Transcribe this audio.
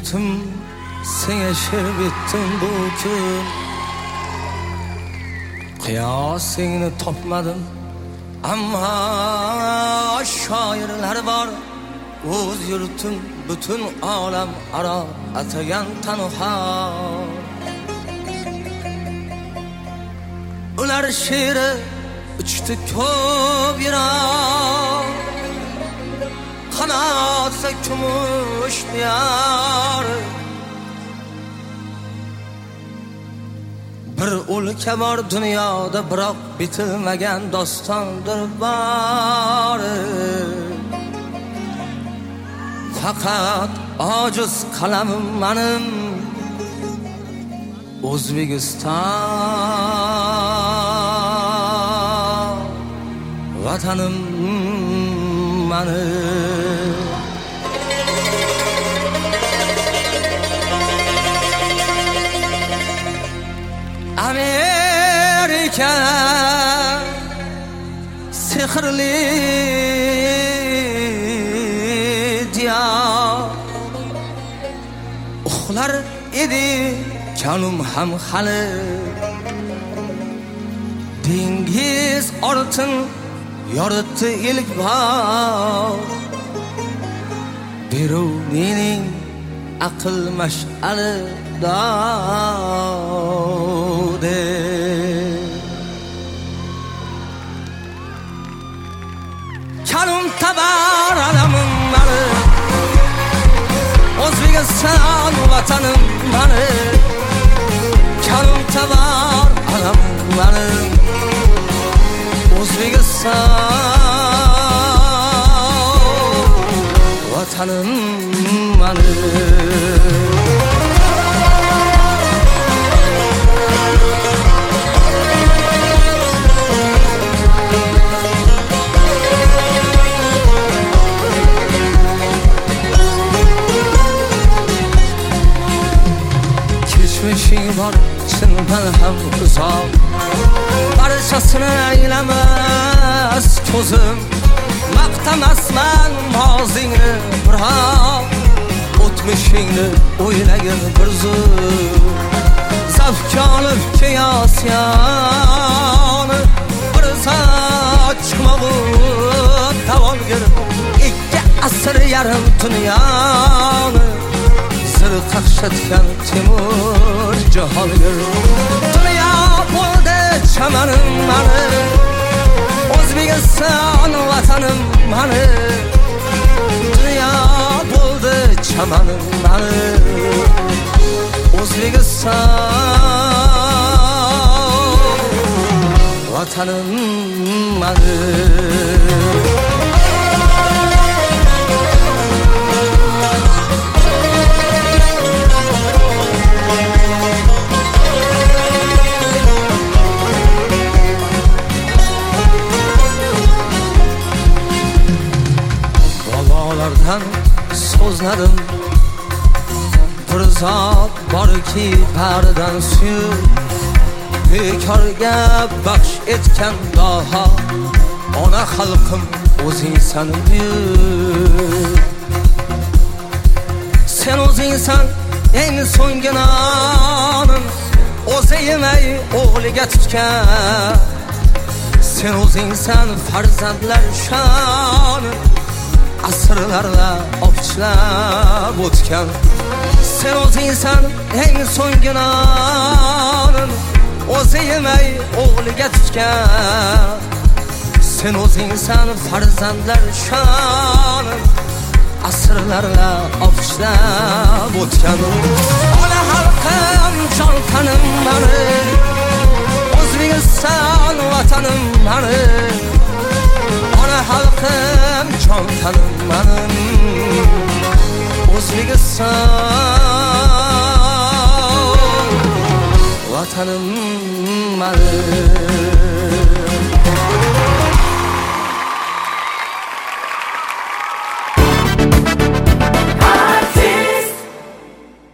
yurtim, senge she'r bitdim bu kun. Qiyosingni topmadim, ammo shoirlar bor. O'z yurtim butun olam aro atagan tanho. Ular she'ri uchdi ko'p yiroq, qanotsa kumush diyar. Bir o'lka bor dunyoda, biroq bitilmagan dostondir bor. Faqat ojiz qalamim menim O'zbekiston, vatanim menim. Amerika sehrli diyar, uxlar edi kanum ham hali. Dengiz oltin yoritdi ilk bor, Beruniyning aql mash'ali dode. Kanum tabar alamim mani, O'zbekiston vatanim mani. Kanum tabar alamim mani, O'zbekiston vatanim mani. Geçmişin var chindan ham uzoq, barchasini aylamas ko'zim. Maqtamasman mozingni biroq, o'tmishingni o'ylagin bir zum. Zavqga olib kiyosiyoni, bir soat chiqmag'ur davolgir. 2 asr yarim dunyoni sir qaqshatgan Temur Jahongir. Dunyo bo'ldi chamanim mani, O'zbekiston vatanim mani. Dunyo bo'ldi chamanim mani, O'zbekiston vatanim mani. So'zladim, bir zot borki baridan suyib, bekorga baxsh etgan daho. Ona xalqim o'zingsan buyuk, sen o'zingsan eng so'nggi nonim. O'zi yemay o'g'liga tutgan, sen o'zingsan farzandlar shoni. Asrlarla opchlab o'tgan, sen o'zingsan eng so'nggi nonim. O'zi yemay o'g'liga tutgan, sen o'zingsan farzandlar shoni. Asrlarla opchlab o'tgan. Ona xalqim jon tanim mani, O'zbekiston vatanim mani. Ona xalqim jon tanim menim, O'zbekiston vatanim mani.